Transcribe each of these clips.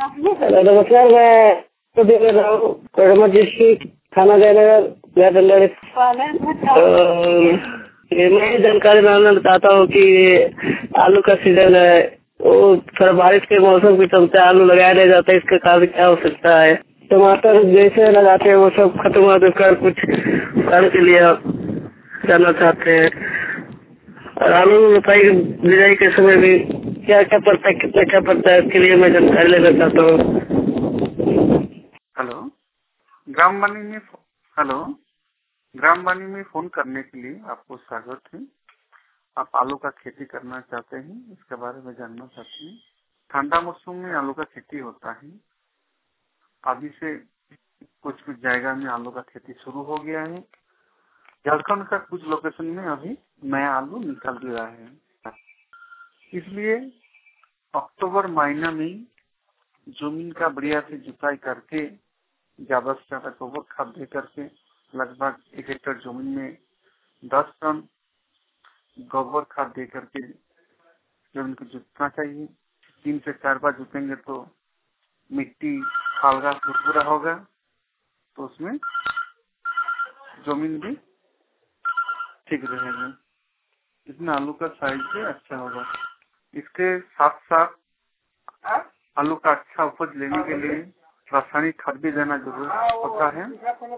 Hello नमस्कार, मैं तो देख रहा हूँ कोडरमा जी थाना जयनगर। मैं जानकारी मांगना चाहता हूँ कि आलू का सीजन है, वो थोड़ा बारिश के मौसम के चलते आलू लगाया नहीं जाता, इसका कारण क्या हो सकता है? टमाटर जैसे लगाते हैं वो सब खत्म हो कर कुछ कारण के लिए जानना चाहते हैं। और आलू रोपाई बिजाई के समय भी क्या क्या पड़ता है, कितना क्या पड़ता है, इसके लिए मैं जानकारी लेना चाहता हूँ। हेलो, ग्रामवाणी में ग्रामवाणी में फोन करने के लिए आपको स्वागत है। आप आलू का खेती करना चाहते हैं, इसके बारे में जानना चाहते हैं। ठंडा मौसम में आलू का खेती होता है। अभी से कुछ जगह में आलू का खेती शुरू हो गया है। झारखंड का कुछ लोकेशन में अभी नया आलू निकल भी रहा है। इसलिए अक्टूबर महीना में जमीन का बढ़िया से जुताई करके ज्यादा से ज्यादा गोबर खाद दे करके लगभग 1 हेक्टेयर जमीन में 10 टन गोबर खाद दे करके जमीन को जुतना चाहिए। 3 से 4 बार जुतेंगे तो मिट्टी खालगा फुरफुरा होगा, तो उसमें जमीन भी ठीक रहेगा। इसमें आलू का साइज भी अच्छा होगा। इसके साथ साथ आलू का अच्छा उपज लेने के लिए रासायनिक खाद भी देना जरूर होता है।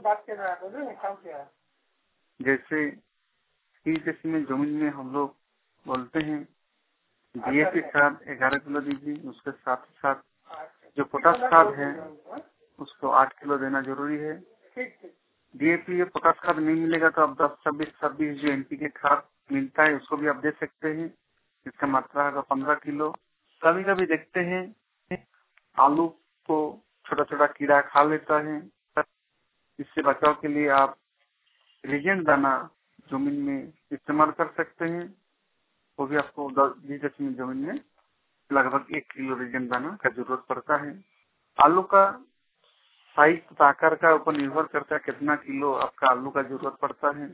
जैसे इस में जमीन में हम लोग बोलते हैं DAP खाद 11 किलो दीजिए। उसके साथ साथ जो पोटास खाद है उसको 8 किलो देना जरूरी है। DAP या पोटास खाद नहीं मिलेगा तो आप 10-26-26 जो NPK खाद मिलता है उसको भी आप दे सकते हैं। इसका मात्रा होगा 15 किलो। कभी कभी देखते हैं आलू को छोटा छोटा कीड़ा खा लेता है। इससे बचाव के लिए आप रीजेंट दाना जमीन में इस्तेमाल कर सकते हैं। वो भी आपको 20 दशमलव जमीन में लगभग 1 किलो रीजेंट दाना का जरूरत पड़ता है। आलू का साइज तथा आकार का ऊपर निर्भर करता है कितना किलो आपका आलू का जरूरत पड़ता है।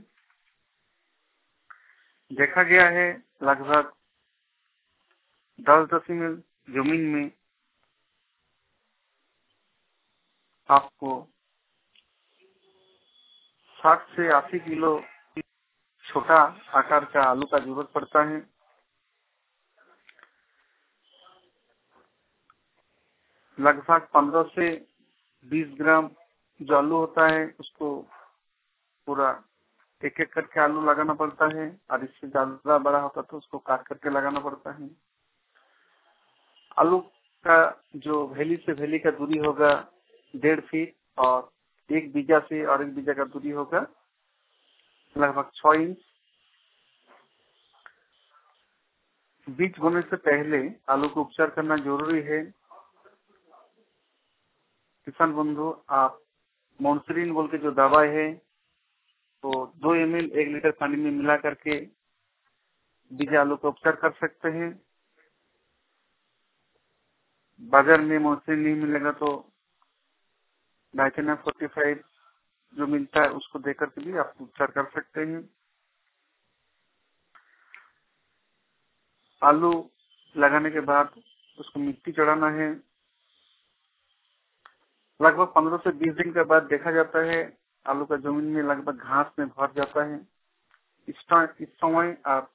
देखा गया है लगभग 10 दशमलव जमीन में आपको 60 से 80 किलो छोटा आकार का आलू का जरूरत पड़ता है। लगभग 15 से 20 ग्राम जो आलू होता है उसको पूरा एक एक करके आलू लगाना पड़ता है, और इससे ज्यादा बड़ा होता तो उसको काट करके लगाना पड़ता है। आलू का जो भेली से भेली का दूरी होगा 1.5 फीट, और एक बीजा से और एक बीजा का दूरी होगा लगभग 6 इंच। बीज बोने से पहले आलू को उपचार करना जरूरी है। किसान बंधु, आप मॉन्सरीन बोल के जो दवा है तो 2 ml 1 लीटर पानी में मिला करके बीज आलू का उपचार कर सकते हैं। बाजार में मॉन्सरीन नहीं मिलेगा तो डाइथेना 45 जो मिलता है उसको देकर के भी आप उपचार कर सकते हैं। आलू लगाने के बाद उसको मिट्टी चढ़ाना है। लगभग 15 से 20 दिन के बाद देखा जाता है आलू का जमीन में लगभग घास में भर जाता है। इस समय आप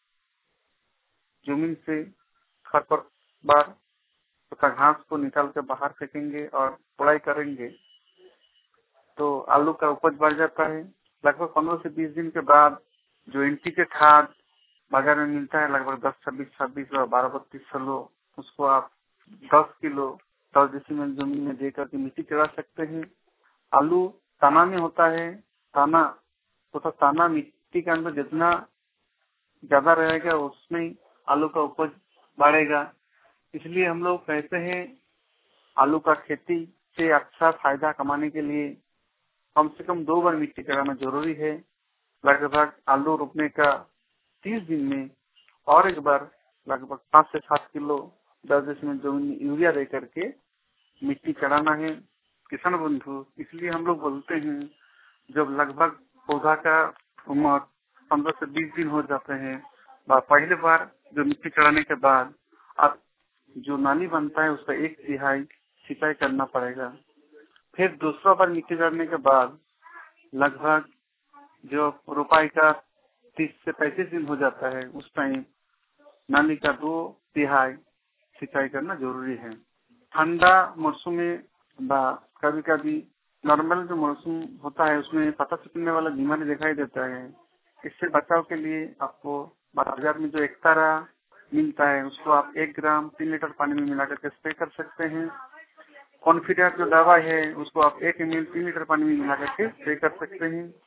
जमीन से खरपतवार तथा घास को निकाल कर बाहर फेंकेंगे और कोड़ाई करेंगे तो आलू का उपज बढ़ जाता है। लगभग 15 से 20 दिन के बाद जो NPK खाद बाजार में मिलता है लगभग 10-26-26 और 12-32-16 उसको आप 10 किलो 10 डेसिमल जमीन में देकर के मिट्टी चढ़ा सकते हैं। आलू तना में होता है। ताना मिट्टी के अंदर जितना ज्यादा रहेगा उसमें आलू का उपज बढ़ेगा। इसलिए हम लोग कहते हैं आलू का खेती से अच्छा फायदा कमाने के लिए कम से कम 2 बार मिट्टी चढ़ाना जरूरी है। लगभग आलू रोपने का 30 दिन में और एक बार लगभग 5 से 7 किलो 10 डेसिमल जमीन में यूरिया दे करके मिट्टी चढ़ाना है। किसान बंधु, इसलिए हम लोग बोलते हैं जब लगभग पौधा का उम्र 15 से 20 दिन हो जाते हैं, पहले बार जो मिट्टी चढ़ाने के बाद आप जो नाली बनता है उसका 1/3 सिंचाई करना पड़ेगा। फिर दूसरा बार मिट्टी गाड़ने के बाद लगभग जो रोपाई का 30 से 35 दिन हो जाता है, उस टाइम नाली का 2/3 सिंचाई करना जरूरी है। ठंडा मौसम में कभी कभी नॉर्मल जो मौसम होता है उसमें पत्ता सिकुड़ने वाला बीमारी दिखाई देता है। इससे बचाव के लिए आपको बाजार में जो एकतारा मिलता है उसको आप 1 ग्राम 3 लीटर पानी में मिला करके स्प्रे कर सकते हैं। कॉन्फिडेंट जो दवा है उसको आप 1 ml 3 लीटर पानी में मिला करके स्प्रे कर सकते हैं।